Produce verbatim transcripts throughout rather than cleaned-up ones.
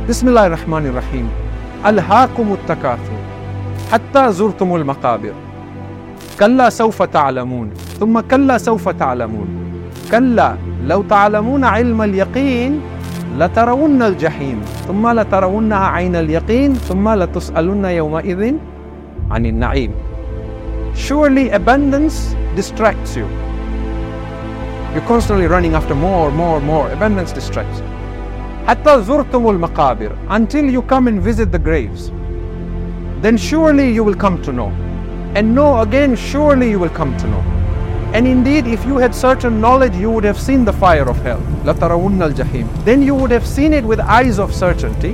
Bismillah ar-Rahman ar-Rahim. Alhaakumut takathur hatta zurtumul maqabir. Kalla sawfa ta'lamun. Thumma kalla sawfa ta'lamun. Kalla law ta'lamuna ilma al-yaqeen latarawunna al-jahim. Thumma latarawunnaha 'ayna al-yaqeen. Thumma latus'alunna yawma idhin 'anil na'im. Surely abundance distracts you. You're constantly running after more, more, more. Abundance distracts you. Hatta zurtumul maqabir, until you come and visit the graves. Then surely you will come to know. And know again, surely you will come to know. And indeed, if you had certain knowledge, you would have seen the fire of hell. لَتَرَوُنَّ الْجَحِيمِ. Then you would have seen it with eyes of certainty.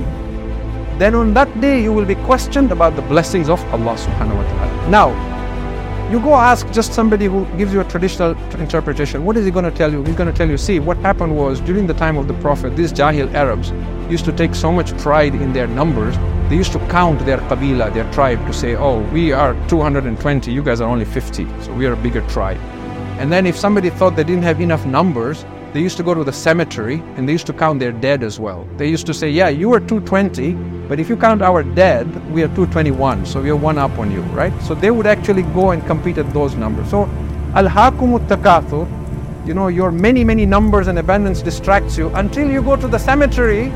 Then on that day, you will be questioned about the blessings of Allah subhanahu wa ta'ala. Now, you go ask just somebody who gives you a traditional interpretation. What is he going to tell you? He's going to tell you, see, what happened was during the time of the Prophet, these Jahil Arabs used to take so much pride in their numbers. They used to count their Qabila, their tribe, to say, oh, we are two hundred twenty, you guys are only fifty, so we are a bigger tribe. And then if somebody thought they didn't have enough numbers, they used to go to the cemetery and they used to count their dead as well. They used to say, yeah, you are two hundred twenty, but if you count our dead, we are two hundred twenty-one, so we are one up on you, right? So they would actually go and compete at those numbers. So, alhaakumut takathur, you know, your many, many numbers and abundance distracts you until you go to the cemetery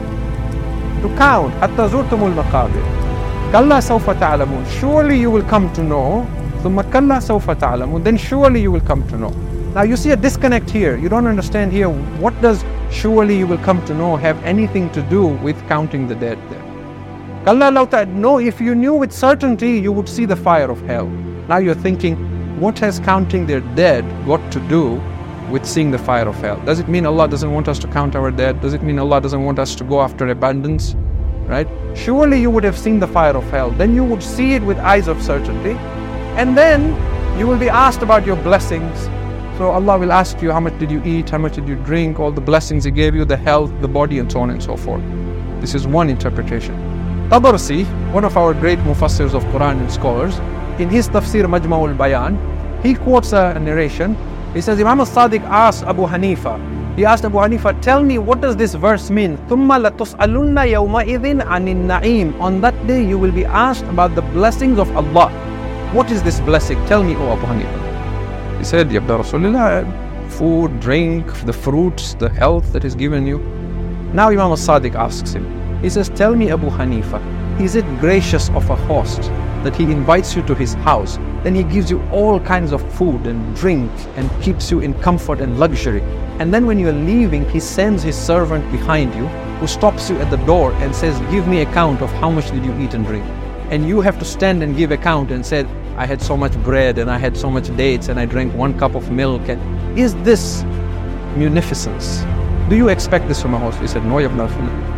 to count. Hatta zurtumul maqabir. Kalla sawfa ta'lamun. Surely you will come to know. Thumma kalla sawfa ta'lamun. Then surely you will come to know. Now you see a disconnect here. You don't understand here. What does surely you will come to know have anything to do with counting the dead there? Kalla law ta'ad. No, if you knew with certainty, you would see the fire of hell. Now you're thinking, what has counting their dead got to do with seeing the fire of hell? Does it mean Allah doesn't want us to count our dead? Does it mean Allah doesn't want us to go after abundance? Right? Surely you would have seen the fire of hell. Then you would see it with eyes of certainty. And then you will be asked about your blessings. So Allah will ask you, how much did you eat? How much did you drink? All the blessings He gave you, the health, the body, and so on and so forth. This is one interpretation. Tabarsi, one of our great mufassirs of Quran and scholars, in his tafsir Majma'ul Bayan, he quotes a narration. He says, Imam al-Sadiq asked Abu Hanifa, he asked Abu Hanifa, tell me, what does this verse mean? ثُمَّ لَتُسْأَلُنَّ يَوْمَئِذٍ عَنِ النَّعِيمِ. On that day you will be asked about the blessings of Allah. What is this blessing? Tell me, O Abu Hanifa. He said, Ya Rasulullah, food, drink, the fruits, the health that is given you. Now Imam al-Sadiq asks him, he says, tell me, Abu Hanifa, is it gracious of a host that he invites you to his house, then he gives you all kinds of food and drink and keeps you in comfort and luxury, and then when you are leaving, he sends his servant behind you who stops you at the door and says, give me account of how much did you eat and drink, and you have to stand and give account and say, I had so much bread and I had so much dates and I drank one cup of milk. And is this munificence? Do you expect this from a host? He said, no, Ya Ibn Rasulullah.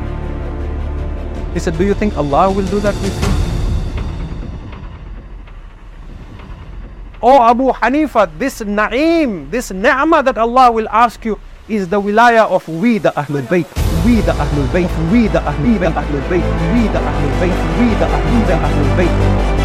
He said, do you think Allah will do that with you? Oh Abu Hanifa, this na'im, this ni'mah that Allah will ask you is the wilayah of we the Ahlul Bayt, we the Ahlul Bayt, we the Ahlul Bayt, we the Ahlul Bayt, we the Ahlul Bayt, we the Ahlul Bayt.